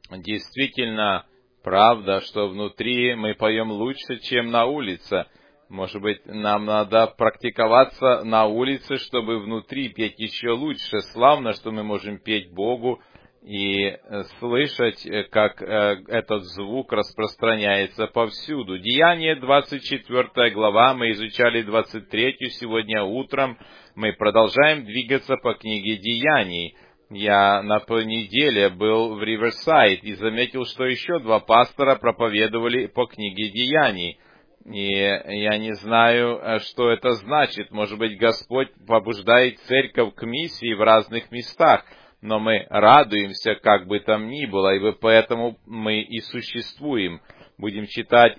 Действительно, правда, что внутри мы поем лучше, чем на улице. Может быть, нам надо практиковаться на улице, чтобы внутри петь еще лучше. Славно, что мы можем петь Богу и слышать, как этот звук распространяется повсюду. Деяние 24 глава, мы изучали 23 сегодня утром. Мы продолжаем двигаться по книге Деяний. Я на той неделе был в Риверсайд и заметил, что еще 2 пастора проповедовали по книге Деяний. И я не знаю, что это значит. Может быть, Господь побуждает церковь к миссии в разных местах, но мы радуемся, как бы там ни было, и поэтому мы и существуем. Будем читать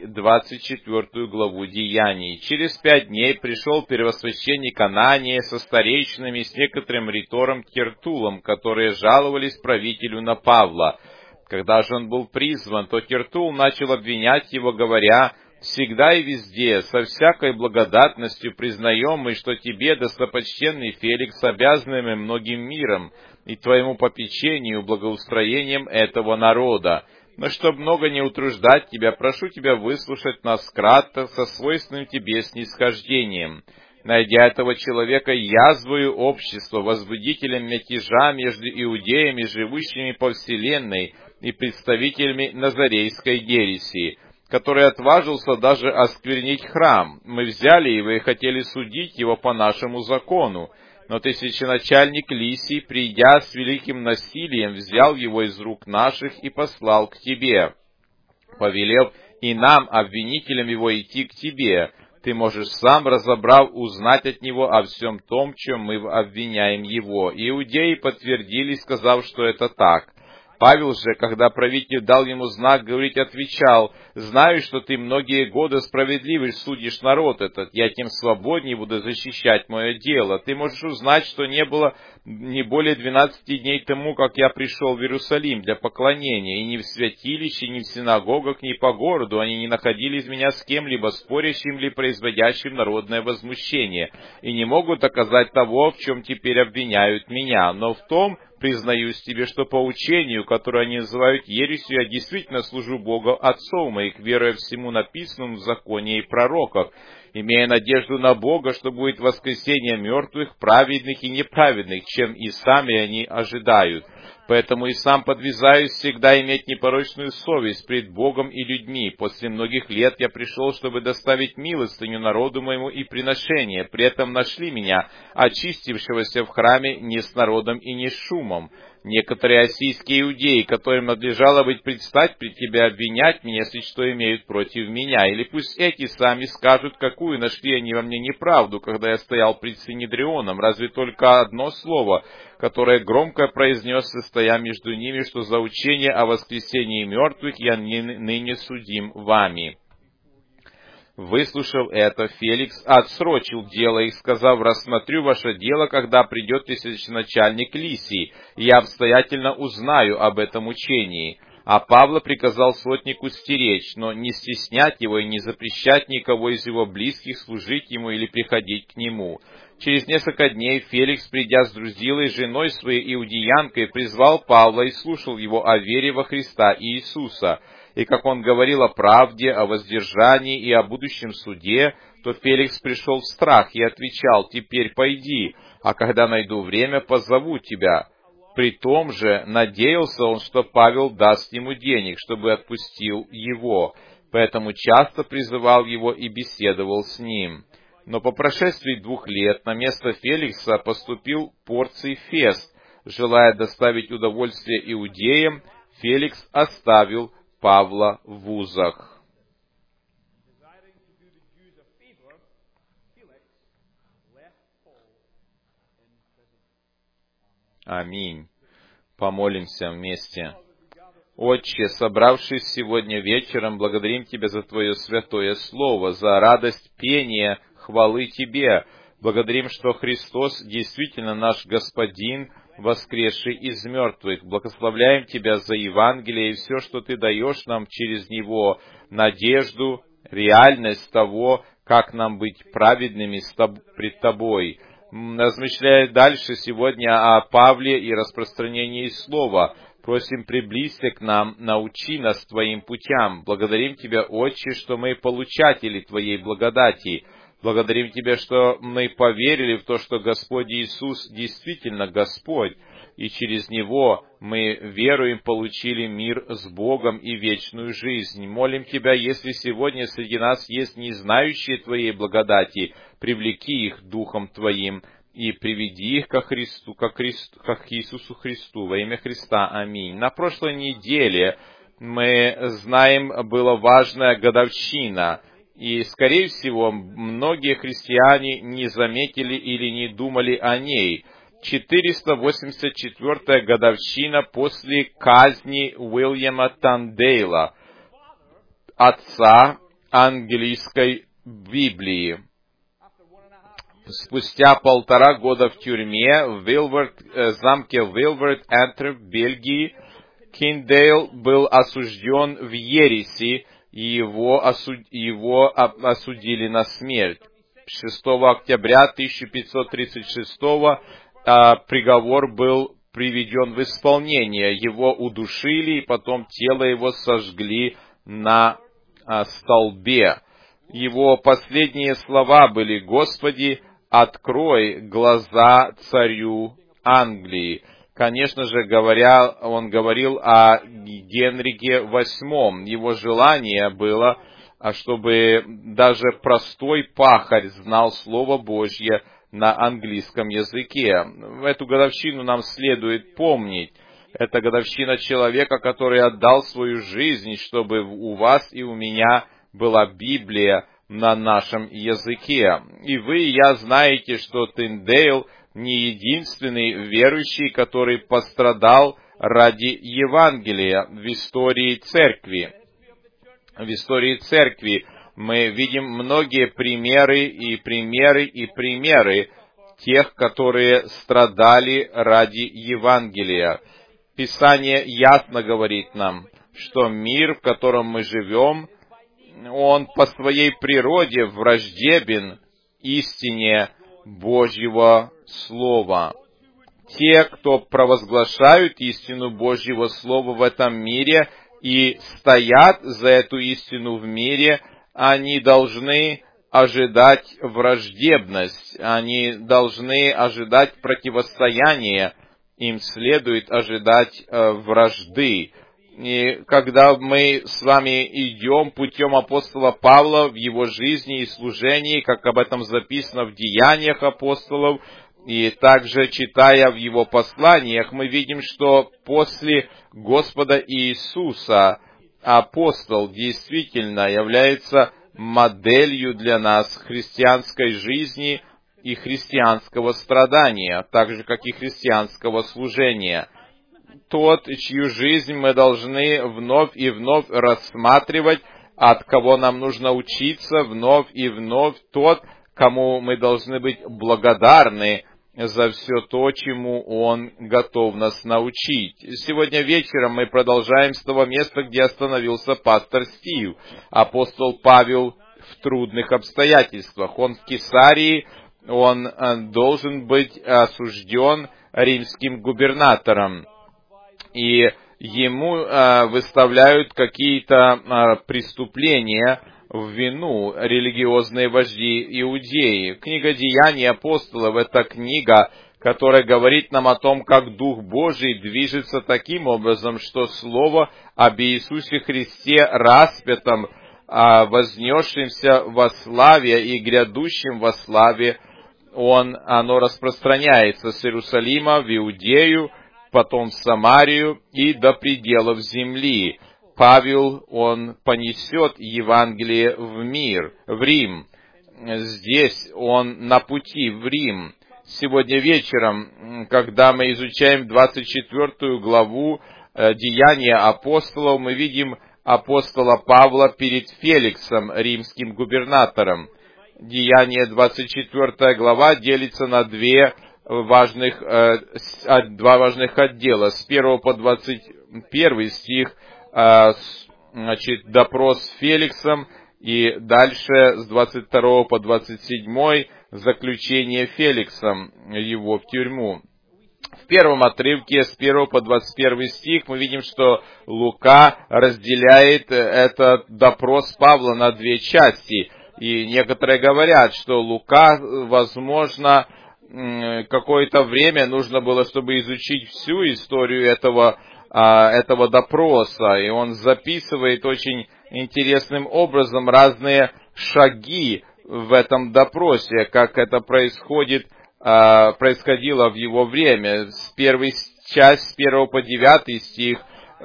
24 главу Деяний. Через 5 дней пришел первосвященник Анания со старейшинами, с некоторым ритором Тертулом, которые жаловались правителю на Павла. Когда же он был призван, то Тертул начал обвинять его, говоря: «Всегда и везде, со всякой благодатностью признаем мы, что тебе, достопочтенный Феликс, обязаны мы многим миром и твоему попечению, благоустроением этого народа. Но чтоб много не утруждать тебя, прошу тебя выслушать нас кратко, со свойственным тебе снисхождением». Найдя этого человека язвою общества, возбудителем мятежа между иудеями, живущими по вселенной, и представителями назарейской ереси, который отважился даже осквернить храм. Мы взяли его и хотели судить его по нашему закону. Но тысяченачальник Лисий, придя с великим насилием, взял его из рук наших и послал к тебе, повелев и нам, обвинителям его, идти к тебе. Ты можешь сам, разобрав, узнать от него о всем том, чем мы обвиняем его. Иудеи подтвердили, сказав, что это так. Павел же, когда правитель дал ему знак говорить, отвечал: «Знаю, что ты многие годы справедливый судишь народ этот, я тем свободнее буду защищать мое дело. Ты можешь узнать, что не было не более 12 дней тому, как я пришел в Иерусалим для поклонения, и ни в святилище, ни в синагогах, ни по городу они не находили из меня с кем-либо спорящим или производящим народное возмущение, и не могут доказать того, в чем теперь обвиняют меня. Но в том, признаюсь тебе, что по учению, которое они называют ересью, я действительно служу Богу отцов моих, веруя всему написанному в законе и пророках, имея надежду на Бога, что будет воскресение мертвых, праведных и неправедных, чем и сами они ожидают. Поэтому и сам подвязаюсь всегда иметь непорочную совесть пред Богом и людьми. После многих лет я пришел, чтобы доставить милостыню народу моему и приношение. При этом нашли меня, очистившегося в храме, не с народом и не с шумом. Некоторые ассийские иудеи, которым надлежало быть предстать пред тебя, обвинять меня, если что имеют против меня. Или пусть эти сами скажут, какую нашли они во мне неправду, когда я стоял пред Синедрионом. Разве только одно слово, которое громко произнес, стоя между ними, что за учение о воскресении мертвых я ныне судим вами». Выслушав это, Феликс отсрочил дело их, сказав: «Рассмотрю ваше дело, когда придет тысяченачальник Лисий, и я обстоятельно узнаю об этом учении». А Павла приказал сотнику стеречь, но не стеснять его и не запрещать никого из его близких служить ему или приходить к нему. Через несколько дней Феликс, придя с Друзилой, женой своей иудеянкой, призвал Павла и слушал его о вере во Христа Иисуса. И как он говорил о правде, о воздержании и о будущем суде, то Феликс пришел в страх и отвечал: «Теперь пойди, а когда найду время, позову тебя». При том же надеялся он, что Павел даст ему денег, чтобы отпустил его, поэтому часто призывал его и беседовал с ним. Но по прошествии 2 лет на место Феликса поступил Порций Фест. Желая доставить удовольствие иудеям, Феликс оставил Павла в узах. Аминь. Помолимся вместе. Отче, собравшись сегодня вечером, благодарим Тебя за Твое святое Слово, за радость пения хвалы Тебе. Благодарим, что Христос действительно наш Господин, воскресший из мертвых. Благословляем Тебя за Евангелие и все, что Ты даешь нам через него, надежду, реальность того, как нам быть праведными пред Тобой. Размышляя дальше сегодня о Павле и распространении Слова, Просим, приблизься к нам, научи нас Твоим путям. Благодарим Тебя, Отче, что мы получатели Твоей благодати. Благодарим Тебя, что мы поверили в то, что Господь Иисус действительно Господь, и через Него мы веруем, получили мир с Богом и вечную жизнь. Молим Тебя, если сегодня среди нас есть не знающие Твоей благодати, привлеки их Духом Твоим и приведи их ко Христу, к Иисусу Христу, во имя Христа. Аминь. На прошлой неделе, мы знаем, была важная годовщина. И, скорее всего, многие христиане не заметили или не думали о ней. 484-я годовщина после казни Уильяма Тандейла, отца английской Библии. Спустя 1,5 года в тюрьме в замке Вилверт, Энтверп, Бельгии, Тиндейл был осужден в ереси, и его осудили на смерть. 6 октября 1536 приговор был приведен в исполнение. Его удушили, и потом тело его сожгли на столбе. Его последние слова были: «Господи, открой глаза царю Англии». Конечно же, он говорил о Генрике VIII. Его желание было, чтобы даже простой пахарь знал Слово Божье на английском языке. Эту годовщину нам следует помнить. Это годовщина человека, который отдал свою жизнь, чтобы у вас и у меня была Библия на нашем языке. И вы и я знаете, что Тиндейл не единственный верующий, который пострадал ради Евангелия в истории церкви. В истории церкви мы видим многие примеры тех, которые страдали ради Евангелия. Писание ясно говорит нам, что мир, в котором мы живем, он по своей природе враждебен истине Божьего Слова. Те, кто провозглашают истину Божьего Слова в этом мире и стоят за эту истину в мире, они должны ожидать враждебность, они должны ожидать противостояния, им следует ожидать вражды. И когда мы с вами идем путем апостола Павла в его жизни и служении, как об этом записано в Деяниях апостолов, и также читая в его посланиях, мы видим, что после Господа Иисуса апостол действительно является моделью для нас христианской жизни и христианского страдания, так же, как и христианского служения. Тот, чью жизнь мы должны вновь и вновь рассматривать, от кого нам нужно учиться вновь и вновь, тот, кому мы должны быть благодарны за все то, чему Он готов нас научить. Сегодня вечером мы продолжаем с того места, где остановился пастор Стив. Апостол Павел в трудных обстоятельствах. Он в Кесарии, он должен быть осужден римским губернатором. И ему выставляют какие-то преступления в вину религиозные вожди иудеи. Книга Деяний апостолов — это книга, которая говорит нам о том, как Дух Божий движется таким образом, что Слово об Иисусе Христе распятом, вознесшимся во славе и грядущем во славе, оно распространяется с Иерусалима в Иудею, потом в Самарию и до пределов земли. Павел, он понесет Евангелие в мир, в Рим. Здесь он на пути в Рим. Сегодня вечером, когда мы изучаем 24 главу Деяния апостолов, мы видим апостола Павла перед Феликсом, римским губернатором. Деяние 24 глава делится на два важных отдела. С 1 по 21 стих допрос с Феликсом, и дальше с 22 по 27 заключение Феликсом его в тюрьму. В первом отрывке с 1 по 21 стих мы видим, что Лука разделяет этот допрос Павла на две части. И некоторые говорят, что Лука, возможно, какое-то время нужно было, чтобы изучить всю историю этого допроса. И он записывает очень интересным образом разные шаги в этом допросе, как это происходило в его время. Первая часть, с 1 по 9 стих,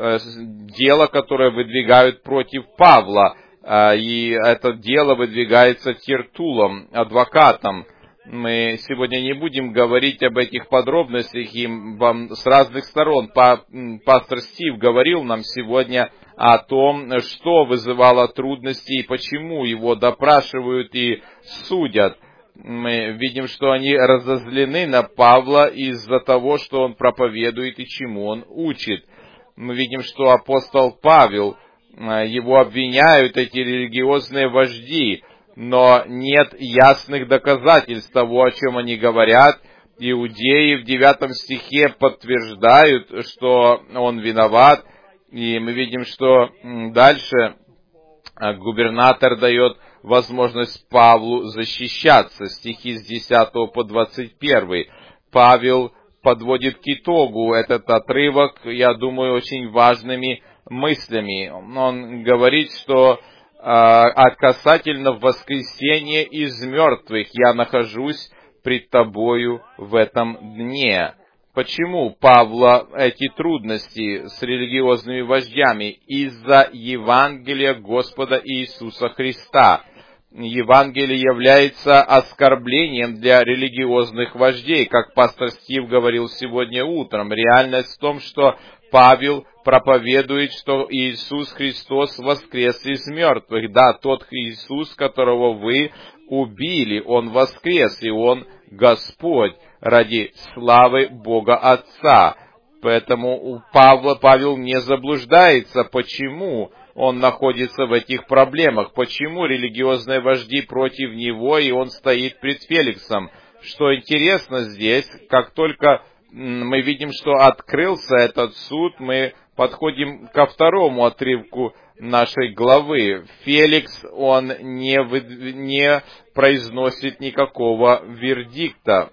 дело, которое выдвигают против Павла, и это дело выдвигается Тертулом, адвокатом. Мы сегодня не будем говорить об этих подробностях, и вам с разных сторон. Пастор Стив говорил нам сегодня о том, что вызывало трудности и почему его допрашивают и судят. Мы видим, что они разозлены на Павла из-за того, что он проповедует и чему он учит. Мы видим, что апостол Павел, его обвиняют эти религиозные вожди, но нет ясных доказательств того, о чем они говорят. Иудеи в 9 стихе подтверждают, что он виноват, и мы видим, что дальше губернатор дает возможность Павлу защищаться. Стихи с 10 по 21. Павел подводит к итогу этот отрывок, я думаю, очень важными мыслями. Он говорит, что касательно воскресения из мертвых я нахожусь пред тобою в этом дне. Почему Павла эти трудности с религиозными вождями? Из-за Евангелия Господа Иисуса Христа. Евангелие является оскорблением для религиозных вождей, как пастор Стив говорил сегодня утром. Реальность в том, что Павел проповедует, что Иисус Христос воскрес из мертвых. Да, тот Иисус, которого вы убили, Он воскрес, и Он Господь ради славы Бога Отца. Поэтому Павел не заблуждается, почему он находится в этих проблемах, почему религиозные вожди против него, и он стоит пред Феликсом. Что интересно здесь, как только мы видим, что открылся этот суд, мы подходим ко второму отрывку нашей главы. Феликс, он не произносит никакого вердикта.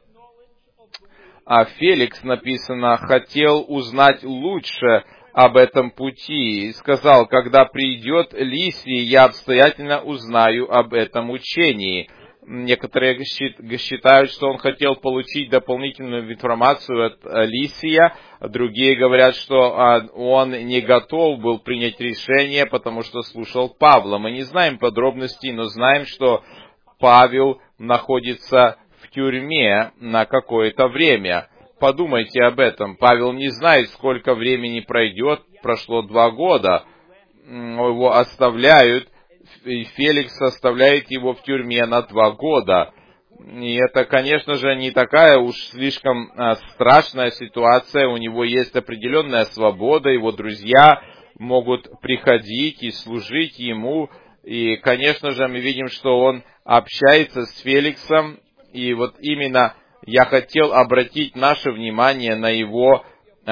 А Феликс, написано, хотел узнать лучше об этом пути и сказал: когда придет Лисий, я обстоятельно узнаю об этом учении. Некоторые считают, что он хотел получить дополнительную информацию от Лисия, другие говорят, что он не готов был принять решение, потому что слушал Павла. Мы не знаем подробностей, но знаем, что Павел находится в тюрьме на какое-то время. Подумайте об этом. Павел не знает, сколько времени пройдет. Прошло 2 года. Его оставляют, и Феликс оставляет его в тюрьме на 2 года. И это, конечно же, не такая уж слишком страшная ситуация. У него есть определенная свобода, его друзья могут приходить и служить ему. И, конечно же, мы видим, что он общается с Феликсом. И вот именно я хотел обратить наше внимание на его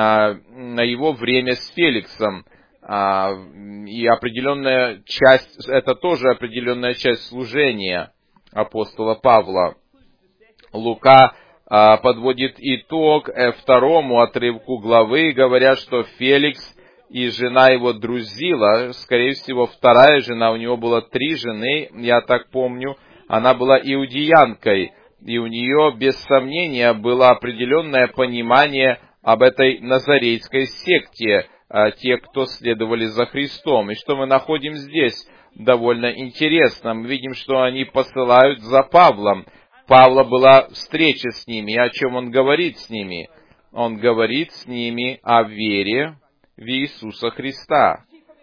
время с Феликсом. И определенная часть, это тоже определенная часть служения апостола Павла. Лука подводит итог 2 отрывку главы, говоря, что Феликс и жена его Друзила, скорее всего, вторая жена, у него было 3 жены, я так помню, она была иудеянкой, и у нее, без сомнения, было определенное понимание об этой назарейской секте, те, кто следовали за Христом. И что мы находим здесь довольно интересно. Мы видим, что они посылают за Павлом. Павла была встреча с ними. И о чем он говорит с ними? Он говорит с ними о вере в Иисуса Христа.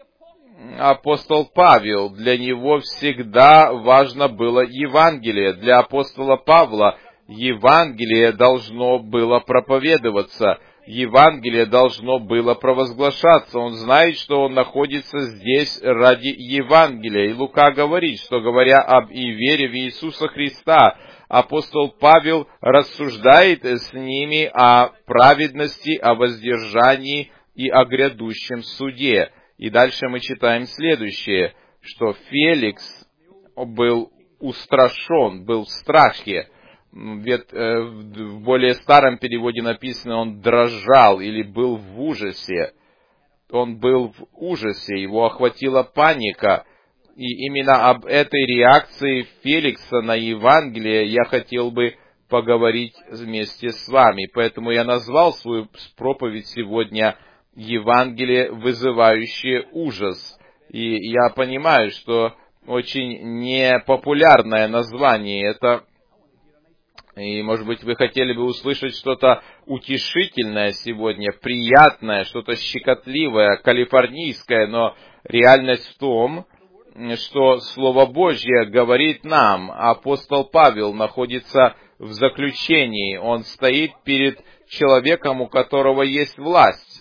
Апостол Павел, для него всегда важно было Евангелие. Для апостола Павла Евангелие должно было проповедоваться. Евангелие должно было провозглашаться. Он знает, что он находится здесь ради Евангелия. И Лука говорит, что говоря об вере в Иисуса Христа, апостол Павел рассуждает с ними о праведности, о воздержании и о грядущем суде. И дальше мы читаем следующее, что Феликс был устрашен, был в страхе. Ведь в более старом переводе написано, он дрожал или был в ужасе. Он был в ужасе, его охватила паника. И именно об этой реакции Феликса на Евангелие я хотел бы поговорить вместе с вами. Поэтому я назвал свою проповедь сегодня «Евангелие, вызывающее ужас». И я понимаю, что очень непопулярное название это. И, может быть, вы хотели бы услышать что-то утешительное сегодня, приятное, что-то щекотливое, калифорнийское, но реальность в том, что Слово Божье говорит нам. Апостол Павел находится в заключении, он стоит перед человеком, у которого есть власть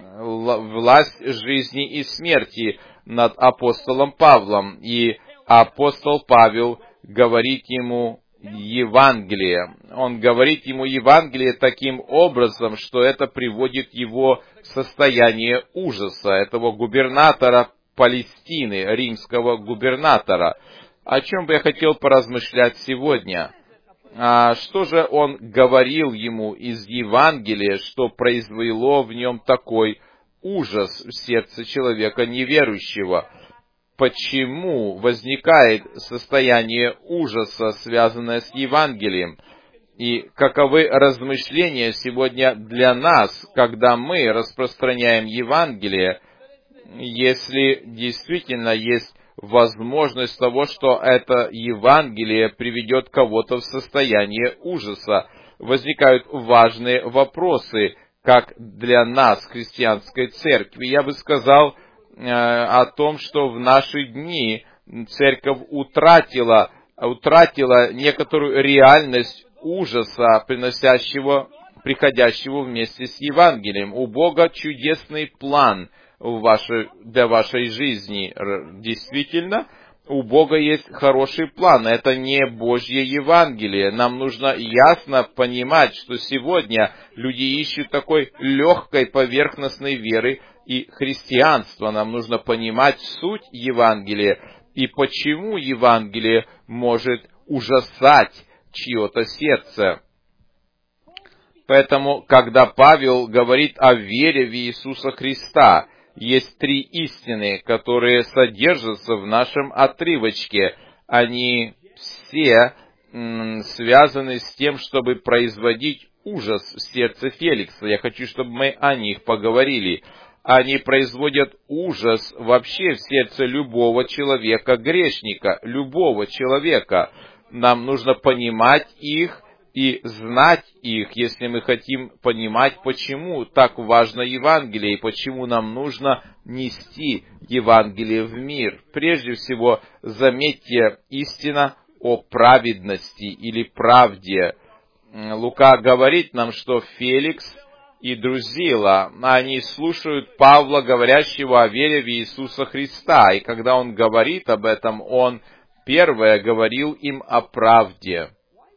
жизни и смерти над апостолом Павлом. И апостол Павел говорит ему Евангелие. Он говорит ему Евангелие таким образом, что это приводит его в состояние ужаса, этого губернатора Палестины, римского губернатора. О чем бы я хотел поразмышлять сегодня? Что же он говорил ему из Евангелия, что произвело в нем такой ужас в сердце человека неверующего? Почему возникает состояние ужаса, связанное с Евангелием? И каковы размышления сегодня для нас, когда мы распространяем Евангелие, если действительно есть возможность того, что это Евангелие приведет кого-то в состояние ужаса? Возникают важные вопросы, как для нас, христианской церкви. Я бы сказал о том, что в наши дни церковь утратила некоторую реальность ужаса, приходящего вместе с Евангелием. У Бога чудесный план для вашей жизни. Действительно, у Бога есть хороший план. Это не Божье Евангелие. Нам нужно ясно понимать, что сегодня люди ищут такой легкой поверхностной веры и христианства. Нам нужно понимать суть Евангелия и почему Евангелие может ужасать чье-то сердце. Поэтому, когда Павел говорит о вере в Иисуса Христа, есть три истины, которые содержатся в нашем отрывочке. Они все связаны с тем, чтобы производить ужас в сердце Феликса. Я хочу, чтобы мы о них поговорили. Они производят ужас вообще в сердце любого человека-грешника, любого человека. Нам нужно понимать их и знать их, если мы хотим понимать, почему так важно Евангелие и почему нам нужно нести Евангелие в мир. Прежде всего, заметьте истина о праведности или правде. Лука говорит нам, что Феликс и Друзила, они слушают Павла, говорящего о вере в Иисуса Христа. И когда он говорит об этом, он первое говорил им о правде.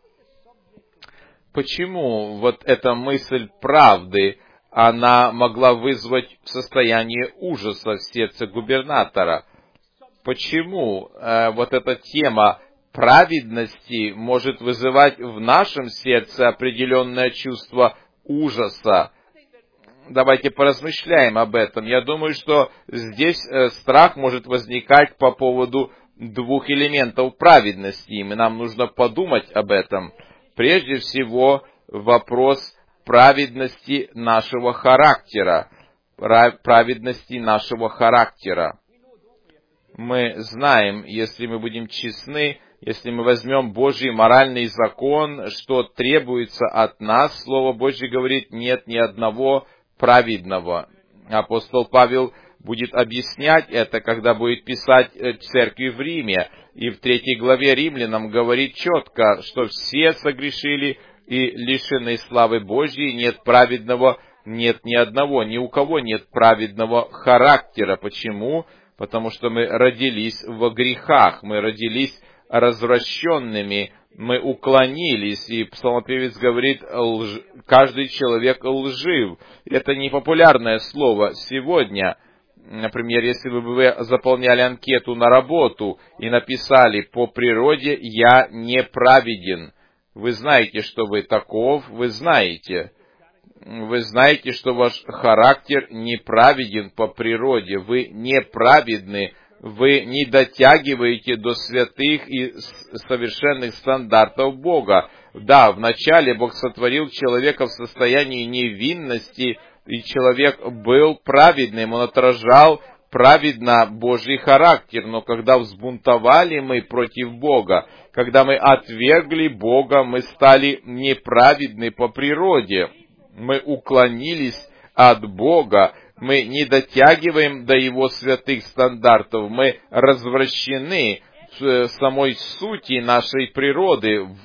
Почему вот эта мысль правды, она могла вызвать состояние ужаса в сердце губернатора? Почему вот эта тема праведности может вызывать в нашем сердце определенное чувство ужаса? Давайте поразмышляем об этом. Я думаю, что здесь страх может возникать по поводу двух элементов праведности, и нам нужно подумать об этом. Прежде всего, вопрос праведности нашего характера. Праведности нашего характера. Мы знаем, если мы будем честны, если мы возьмем Божий моральный закон, что требуется от нас, Слово Божье говорит, нет ни одного праведного. Апостол Павел будет объяснять это, когда будет писать церкви в Риме. И в 3 главе Римлянам говорит четко, что все согрешили и лишены славы Божьей, нет праведного, нет ни одного, ни у кого нет праведного характера. Почему? Потому что мы родились во грехах, мы родились развращенными мы уклонились, и псалмопевец говорит, каждый человек лжив. Это не популярное слово сегодня. Например, если бы вы заполняли анкету на работу и написали: «По природе я неправеден». Вы знаете, что вы таков, вы знаете, что ваш характер неправеден по природе, вы неправедны, вы не дотягиваете до святых и совершенных стандартов Бога. Да, вначале Бог сотворил человека в состоянии невинности, и человек был праведным, он отражал праведно Божий характер. Но когда взбунтовали мы против Бога, когда мы отвергли Бога, мы стали неправедны по природе. Мы уклонились от Бога, мы не дотягиваем до Его святых стандартов, мы развращены в самой сути нашей природы, в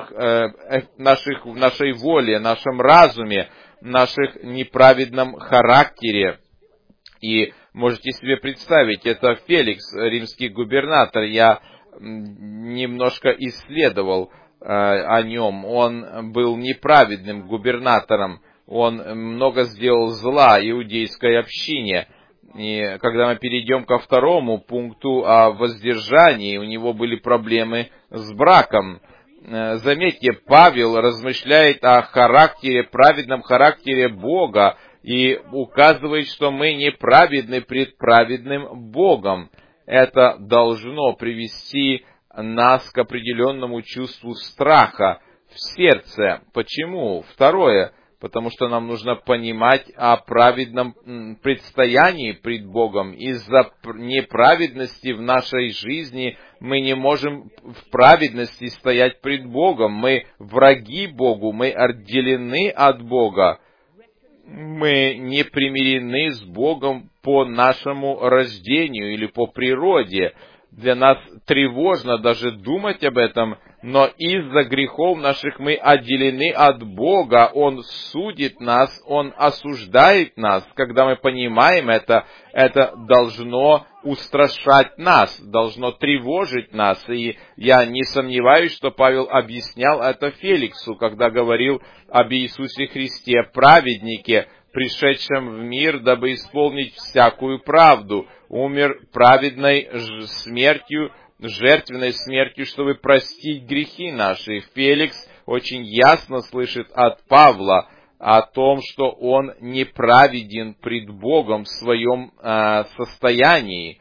нашей воле, нашем разуме, в наших неправедном характере. И можете себе представить, это Феликс, римский губернатор, я немножко исследовал о нем. Он был неправедным губернатором, он много сделал зла иудейской общине. И когда мы перейдем ко второму пункту о воздержании, у него были проблемы с браком. Заметьте, Павел размышляет о характере, праведном характере Бога и указывает, что мы неправедны пред праведным Богом. Это должно привести нас к определенному чувству страха в сердце. Почему? Второе, потому что нам нужно понимать о праведном предстоянии пред Богом. Из-за неправедности в нашей жизни мы не можем в праведности стоять пред Богом. Мы враги Богу, мы отделены от Бога. Мы не примирены с Богом по нашему рождению или по природе. Для нас тревожно даже думать об этом, но из-за грехов наших мы отделены от Бога. Он судит нас, Он осуждает нас. Когда мы понимаем это должно устрашать нас, должно тревожить нас. И я не сомневаюсь, что Павел объяснял это Феликсу, когда говорил об Иисусе Христе, праведнике, пришедшем в мир, дабы исполнить всякую правду, умер праведной смертью, жертвенной смертью, чтобы простить грехи наши. Феликс очень ясно слышит от Павла о том, что он неправеден пред Богом в своем состоянии.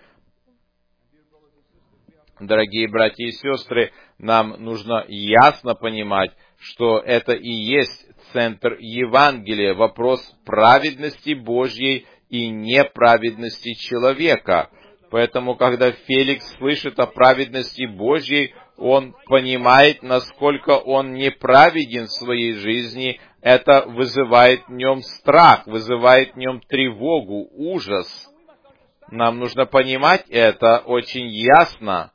Дорогие братья и сестры, нам нужно ясно понимать, что это и есть центр Евангелия, вопрос праведности Божьей и неправедности человека. Поэтому, когда Феликс слышит о праведности Божьей, он понимает, насколько он неправеден в своей жизни. Это вызывает в нем страх, вызывает в нем тревогу, ужас. Нам нужно понимать это очень ясно.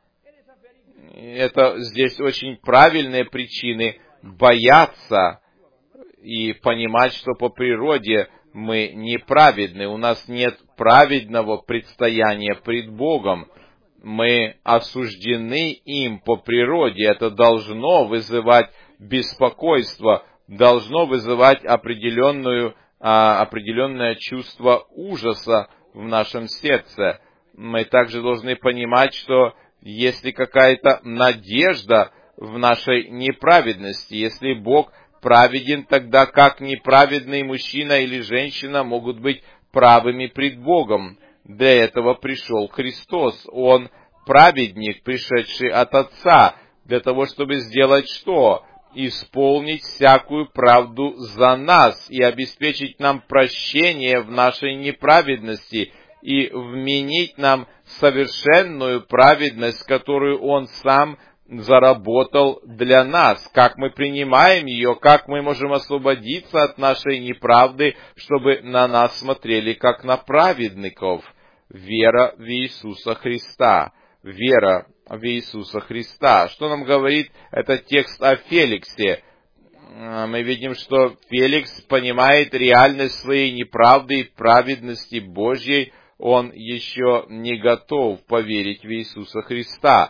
Это здесь очень правильные причины бояться и понимать, что по природе мы неправедны, у нас нет праведного предстояния пред Богом. Мы осуждены им по природе. Это должно вызывать беспокойство, должно вызывать определенное чувство ужаса в нашем сердце. Мы также должны понимать, что если какая-то надежда в нашей неправедности, если Бог праведен, тогда как неправедный мужчина или женщина могут быть правыми пред Богом? Для этого пришел Христос. Он праведник, пришедший от Отца, для того, чтобы сделать что? Исполнить всякую правду за нас и обеспечить нам прощение в нашей неправедности и вменить нам совершенную праведность, которую Он сам заработал для нас, как мы принимаем ее, как мы можем освободиться от нашей неправды, чтобы на нас смотрели как на праведников. Вера в Иисуса Христа. Вера в Иисуса Христа. Что нам говорит этот текст о Феликсе? Мы видим, что Феликс понимает реальность своей неправды и праведности Божьей. Он еще не готов поверить в Иисуса Христа.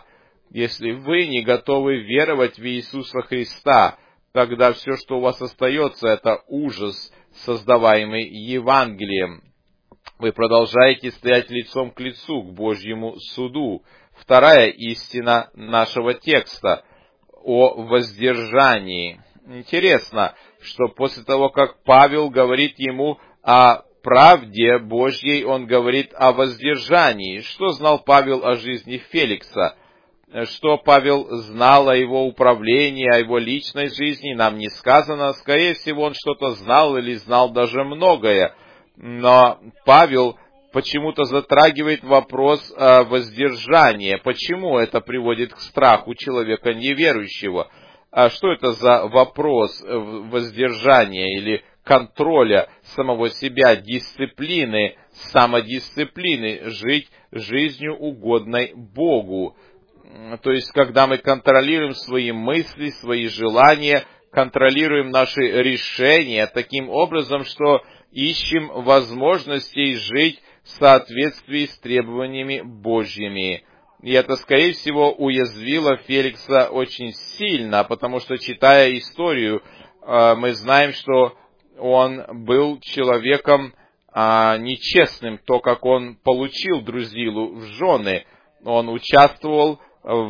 Если вы не готовы веровать в Иисуса Христа, тогда все, что у вас остается, это ужас, создаваемый Евангелием. Вы продолжаете стоять лицом к лицу, к Божьему суду. Вторая истина нашего текста о воздержании. Интересно, что после того, как Павел говорит ему о правде Божьей, он говорит о воздержании. Что знал Павел о жизни Феликса? Что Павел знал о его управлении, о его личной жизни, нам не сказано. Скорее всего, он что-то знал или знал даже многое. Но Павел почему-то затрагивает вопрос воздержания. Почему это приводит к страху человека неверующего? А что это за вопрос воздержания или контроля самого себя, дисциплины, самодисциплины, жить жизнью угодной Богу? То есть, когда мы контролируем свои мысли, свои желания, контролируем наши решения таким образом, что ищем возможностей жить в соответствии с требованиями Божьими. И это, скорее всего, уязвило Феликса очень сильно, потому что, читая историю, мы знаем, что он был человеком нечестным, то, как он получил Друзилу в жены. Он участвовал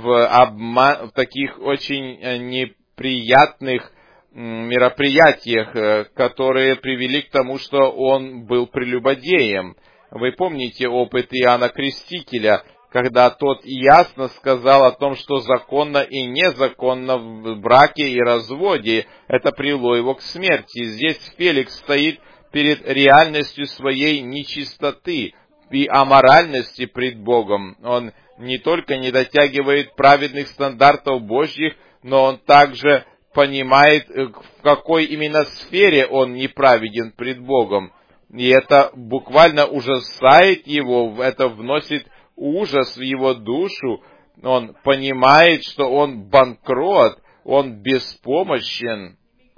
в таких очень неприятных мероприятиях, которые привели к тому, что он был прелюбодеем. Вы помните опыт Иоанна Крестителя, когда тот ясно сказал о том, что законно и незаконно в браке и разводе, это привело его к смерти. Здесь Феликс стоит перед реальностью своей нечистоты и аморальности пред Богом. Он не только не дотягивает праведных стандартов Божьих, но он также понимает, в какой именно сфере он неправеден пред Богом. И это буквально ужасает его, это вносит ужас в его душу. Он понимает, что он банкрот, он беспомощен.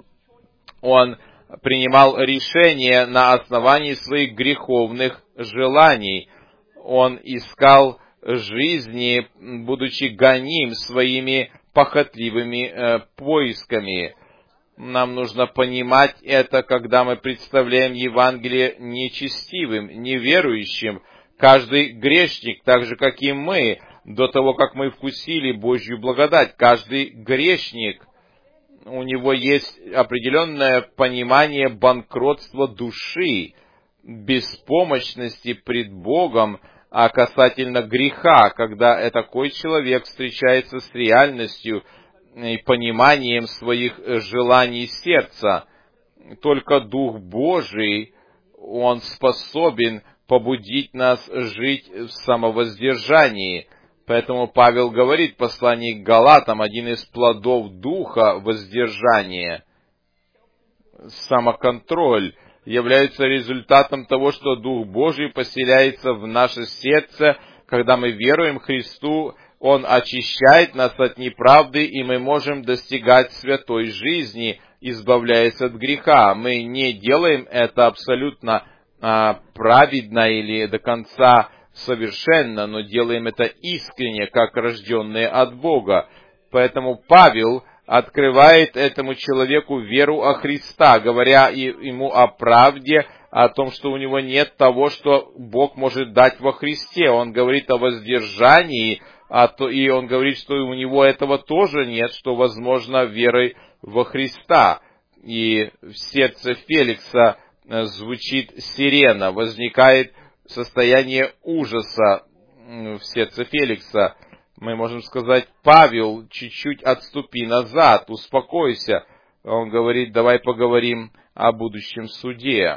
Он принимал решения на основании своих греховных желаний. Он искал жизни, будучи гоним своими похотливыми поисками. Нам нужно понимать это, когда мы представляем Евангелие нечестивым, неверующим. Каждый грешник, так же, как и мы, до того, как мы вкусили Божью благодать, каждый грешник, у него есть определенное понимание банкротства души, беспомощности пред Богом, а касательно греха, когда такой человек встречается с реальностью и пониманием своих желаний сердца. Только Дух Божий, Он способен побудить нас жить в самовоздержании. Поэтому Павел говорит в послании к Галатам, один из плодов Духа — воздержание, самоконтроль, является результатом того, что Дух Божий поселяется в наше сердце. Когда мы веруем Христу, Он очищает нас от неправды, и мы можем достигать святой жизни, избавляясь от греха. Мы не делаем это абсолютно праведно или до конца совершенно, но делаем это искренне, как рожденные от Бога. Поэтому Павел открывает этому человеку веру о Христа, говоря ему о правде, о том, что у него нет того, что Бог может дать во Христе. Он говорит о воздержании, и он говорит, что у него этого тоже нет, что возможно верой во Христа. И в сердце Феликса звучит сирена, возникает состояние ужаса в сердце Феликса. Мы можем сказать: Павел, чуть-чуть отступи назад, успокойся. Он говорит: давай поговорим о будущем суде.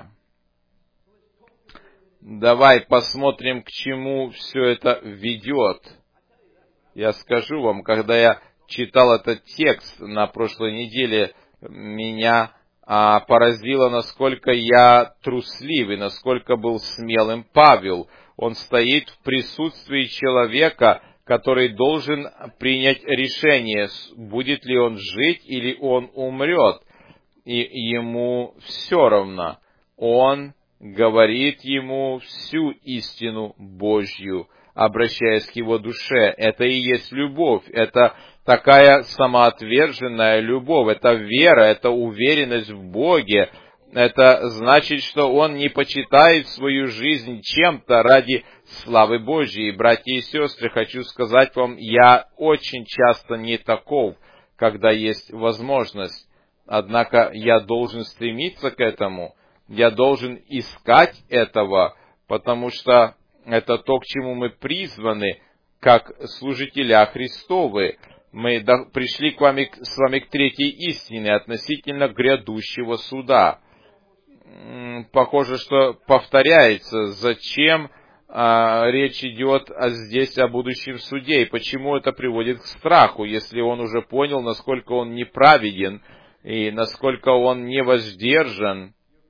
Давай посмотрим, к чему все это ведет. Я скажу вам, когда я читал этот текст на прошлой неделе, меня поразило, насколько я трусливый, насколько был смелым Павел. Он стоит в присутствии человека, который должен принять решение, будет ли он жить или он умрет. И ему все равно. Он говорит ему всю истину Божью, обращаясь к его душе. Это и есть любовь, это такая самоотверженная любовь, это вера, это уверенность в Боге. Это значит, что он не почитает свою жизнь чем-то ради славы Божьей. Братья и сестры, хочу сказать вам, я очень часто не таков, когда есть возможность. Однако я должен стремиться к этому, я должен искать этого, потому что это то, к чему мы призваны, как служителя Христовы. Мы пришли с вами к третьей истине относительно грядущего суда. Похоже, что повторяется, зачем речь идет здесь о будущем суде, и почему это приводит к страху, если он уже понял, насколько он неправеден, и насколько он невоздержан,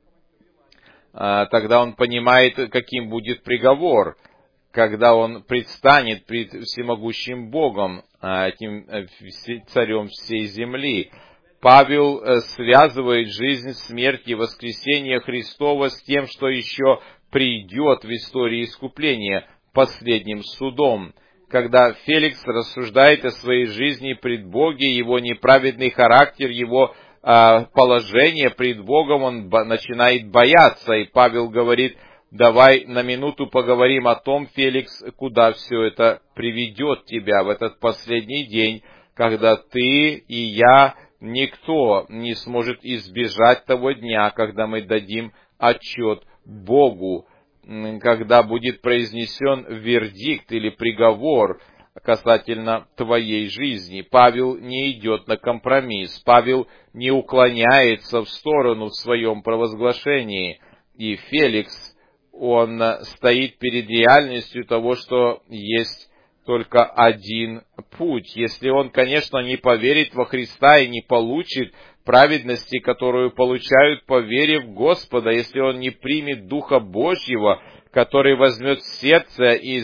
тогда он понимает, каким будет приговор, когда он предстанет пред всемогущим Богом, этим царем всей земли. Павел связывает жизнь, смерть и воскресение Христова с тем, что еще придет в истории искупления, последним судом. Когда Феликс рассуждает о своей жизни пред Богом, его неправедный характер, его положение пред Богом, он начинает бояться. И Павел говорит: давай на минуту поговорим о том, Феликс, куда все это приведет тебя в этот последний день, когда ты и я, никто не сможет избежать того дня, когда мы дадим отчет Богу, когда будет произнесен вердикт или приговор касательно твоей жизни. Павел не идет на компромисс, Павел не уклоняется в сторону в своем провозглашении. И Феликс, он стоит перед реальностью того, что есть только один путь. Если он, конечно, не поверит во Христа и не получит праведности, которую получают по вере в Господа, если он не примет Духа Божьего, который возьмет в сердце и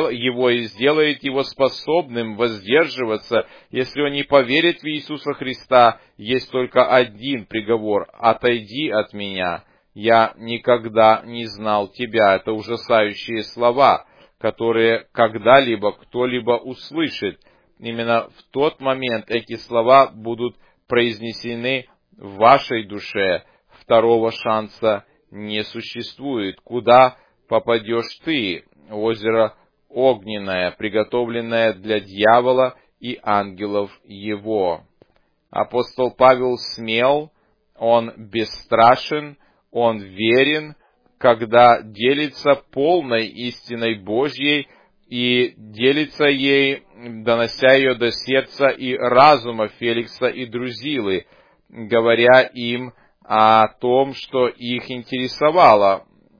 сделает его способным воздерживаться, если он не поверит в Иисуса Христа, есть только один приговор: «Отойди от меня, я никогда не знал тебя». Это ужасающие слова, которые когда-либо кто-либо услышит. Именно в тот момент эти слова будут произнесены в вашей душе. Второго шанса не существует. Куда попадешь ты? Озеро огненное, приготовленное для дьявола и ангелов его. Апостол Павел смел, он бесстрашен, он верен, когда делится полной истиной Божьей и делится ей, донося ее до сердца и разума Феликса и Друзилы, говоря им о том, что их интересовало.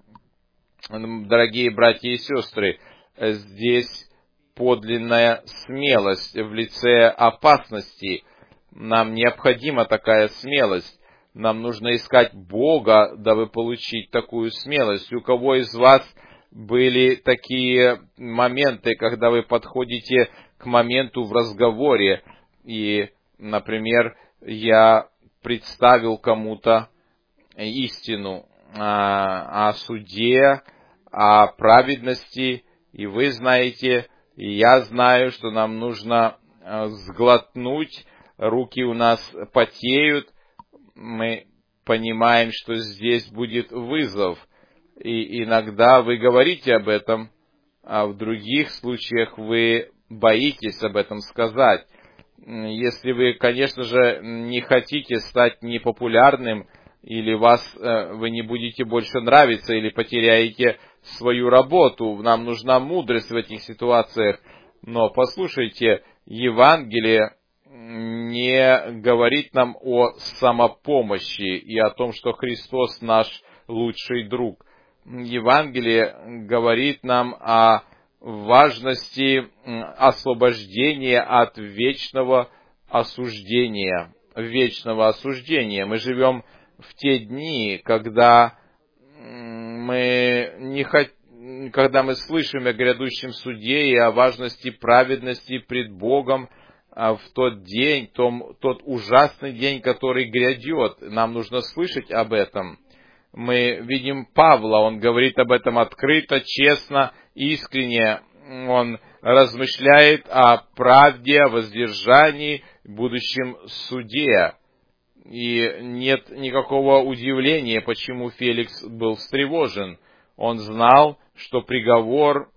Дорогие братья и сестры, здесь подлинная смелость в лице опасности. Нам необходима такая смелость. Нам нужно искать Бога, дабы получить такую смелость. У кого из вас были такие моменты, когда вы подходите к моменту в разговоре, и, например, я представил кому-то истину о суде, о праведности, и вы знаете, и я знаю, что нам нужно сглотнуть, руки у нас потеют, мы понимаем, что здесь будет вызов, и иногда вы говорите об этом, а в других случаях вы боитесь об этом сказать. Если вы, конечно же, не хотите стать непопулярным, или вы не будете больше нравиться, или потеряете свою работу, нам нужна мудрость в этих ситуациях. Но послушайте, Евангелие не говорит нам о самопомощи и о том, что Христос наш лучший друг. Евангелие говорит нам о важности освобождения от вечного осуждения. Мы живем в те дни, когда мы слышим о грядущем суде и о важности праведности пред Богом, в тот день, тот ужасный день, который грядет. Нам нужно слышать об этом. Мы видим Павла, он говорит об этом открыто, честно, искренне. Он размышляет о правде, о воздержании, будущем суде. И нет никакого удивления, почему Феликс был встревожен. Он знал, что приговор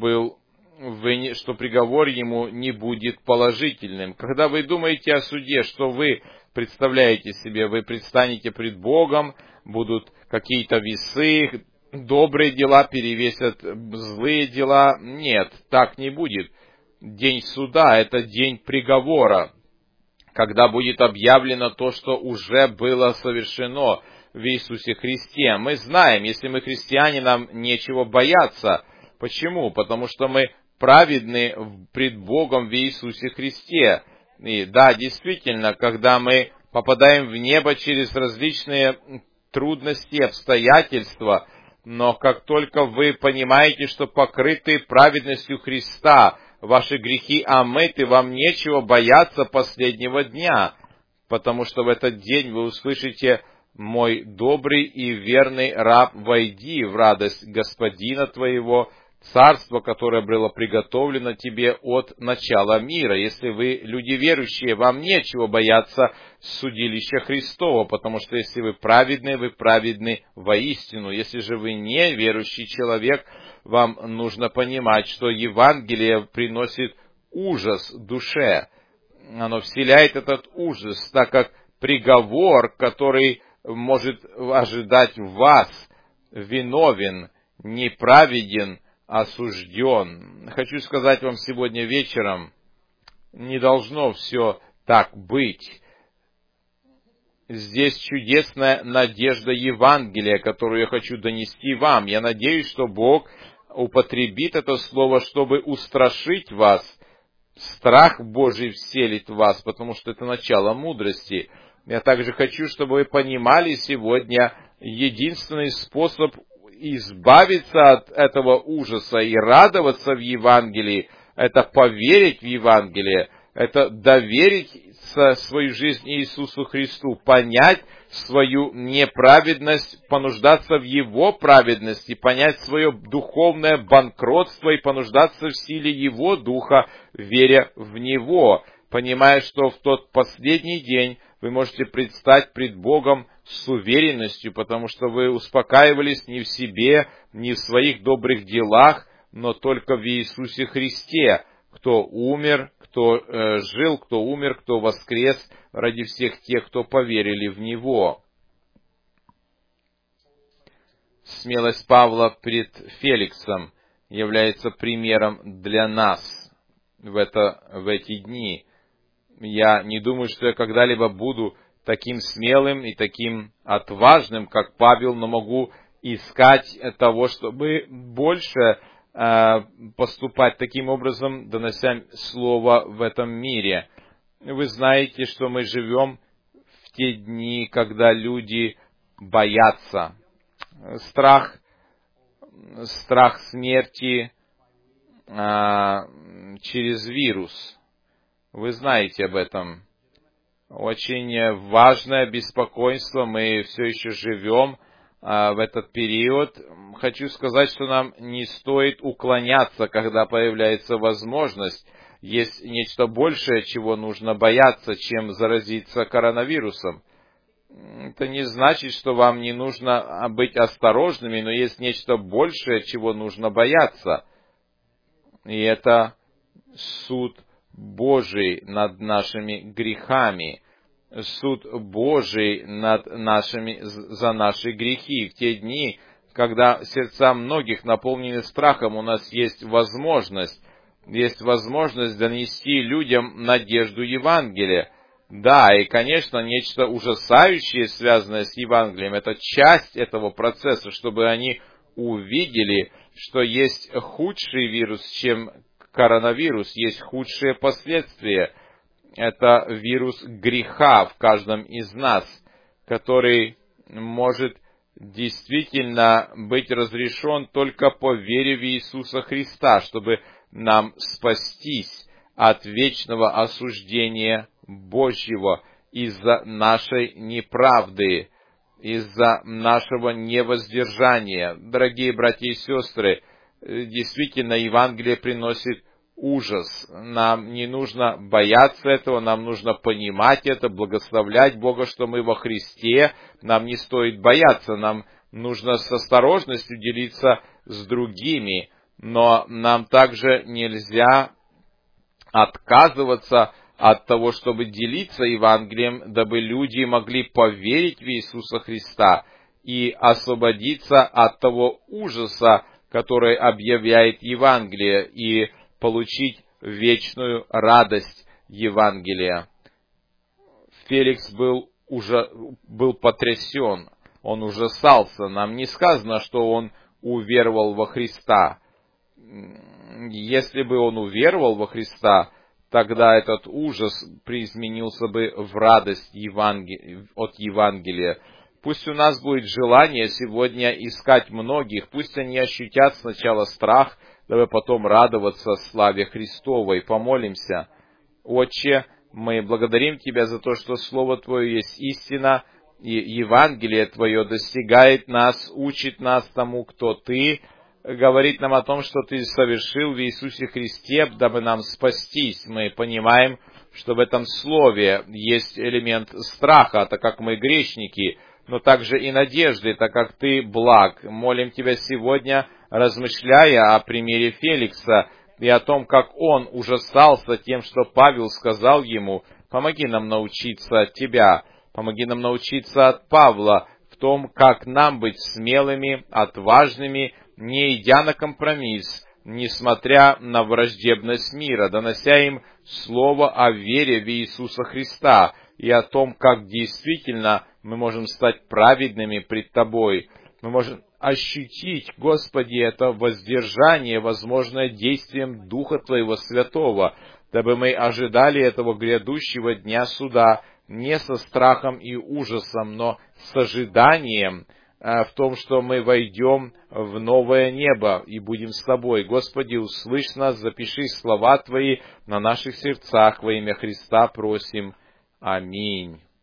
ему не будет положительным. Когда вы думаете о суде, что вы представляете себе? Вы предстанете пред Богом, будут какие-то весы, добрые дела перевесят злые дела. Нет, так не будет. День суда — это день приговора, когда будет объявлено то, что уже было совершено в Иисусе Христе. Мы знаем, если мы христиане, нам нечего бояться. Почему? Потому что мы праведны пред Богом в Иисусе Христе. И да, действительно, когда мы попадаем в небо через различные трудности, обстоятельства, но как только вы понимаете, что покрыты праведностью Христа, ваши грехи омыты, вам нечего бояться последнего дня, потому что в этот день вы услышите: «Мой добрый и верный раб, войди в радость Господина твоего, царство, которое было приготовлено тебе от начала мира». Если вы люди верующие, вам нечего бояться судилища Христова, потому что если вы праведны воистину. Если же вы не верующий человек, вам нужно понимать, что Евангелие приносит ужас душе. Оно вселяет этот ужас, так как приговор, который может ожидать вас, виновен, неправеден, осужден. Хочу сказать вам сегодня вечером, не должно все так быть. Здесь чудесная надежда Евангелия, которую я хочу донести вам. Я надеюсь, что Бог употребит это слово, чтобы устрашить вас. Страх Божий вселит в вас, потому что это начало мудрости. Я также хочу, чтобы вы понимали сегодня единственный способ избавиться от этого ужаса и радоваться в Евангелии, это поверить в Евангелие, это доверить свою жизнь Иисусу Христу, понять свою неправедность, понуждаться в Его праведности, понять свое духовное банкротство и понуждаться в силе Его Духа, веря в Него, понимая, что в тот последний день вы можете предстать пред Богом с уверенностью, потому что вы успокаивались не в себе, не в своих добрых делах, но только в Иисусе Христе, кто умер, кто жил, кто умер, кто воскрес ради всех тех, кто поверили в Него. Смелость Павла пред Феликсом является примером для нас в эти дни. Я не думаю, что я когда-либо буду таким смелым и таким отважным, как Павел, но могу искать того, чтобы больше поступать таким образом, донося слово в этом мире. Вы знаете, что мы живем в те дни, когда люди боятся. Страх смерти через вирус. Вы знаете об этом. Очень важное беспокойство. Мы все еще живем в этот период. Хочу сказать, что нам не стоит уклоняться, когда появляется возможность. Есть нечто большее, чего нужно бояться, чем заразиться коронавирусом. Это не значит, что вам не нужно быть осторожными, но есть нечто большее, чего нужно бояться. И это суд Божий над нашими грехами, суд Божий за наши грехи. В те дни, когда сердца многих наполнены страхом, у нас есть возможность донести людям надежду Евангелия. Да, и, конечно, нечто ужасающее, связанное с Евангелием, это часть этого процесса, чтобы они увидели, что есть худший вирус, чем коронавирус, есть худшие последствия. Это вирус греха в каждом из нас, который может действительно быть разрешен только по вере в Иисуса Христа, чтобы нам спастись от вечного осуждения Божьего из-за нашей неправды. из-за нашего невоздержания. Дорогие братья и сестры, действительно, Евангелие приносит ужас. Нам не нужно бояться этого, нам нужно понимать это, благословлять Бога, что мы во Христе. Нам не стоит бояться, нам нужно с осторожностью делиться с другими, но нам также нельзя отказываться от того, чтобы делиться Евангелием, дабы люди могли поверить в Иисуса Христа и освободиться от того ужаса, который объявляет Евангелие, и получить вечную радость Евангелия. Феликс был потрясен, он ужасался. Нам не сказано, что он уверовал во Христа. Если бы он уверовал во Христа, тогда этот ужас преизменился бы в радость от Евангелия. Пусть у нас будет желание сегодня искать многих, пусть они ощутят сначала страх, дабы потом радоваться славе Христовой. Помолимся. Отче, мы благодарим Тебя за то, что Слово Твое есть истина, и Евангелие Твое достигает нас, учит нас тому, кто Ты, говорит нам о том, что Ты совершил в Иисусе Христе, дабы нам спастись. Мы понимаем, что в этом Слове есть элемент страха, так как мы грешники, но также и надежды, так как Ты благ. Молим Тебя сегодня, размышляя о примере Феликса и о том, как он ужасался тем, что Павел сказал ему: помоги нам научиться от Тебя, помоги нам научиться от Павла в том, как нам быть смелыми, отважными, не идя на компромисс, несмотря на враждебность мира, донося им слово о вере в Иисуса Христа и о том, как действительно мы можем стать праведными пред Тобой. Мы можем ощутить, Господи, это воздержание, возможное действием Духа Твоего Святого, дабы мы ожидали этого грядущего дня суда не со страхом и ужасом, но с ожиданием в том, что мы войдем в новое небо и будем с Тобой. Господи, услышь нас, запиши слова Твои на наших сердцах. Во имя Христа просим. Аминь.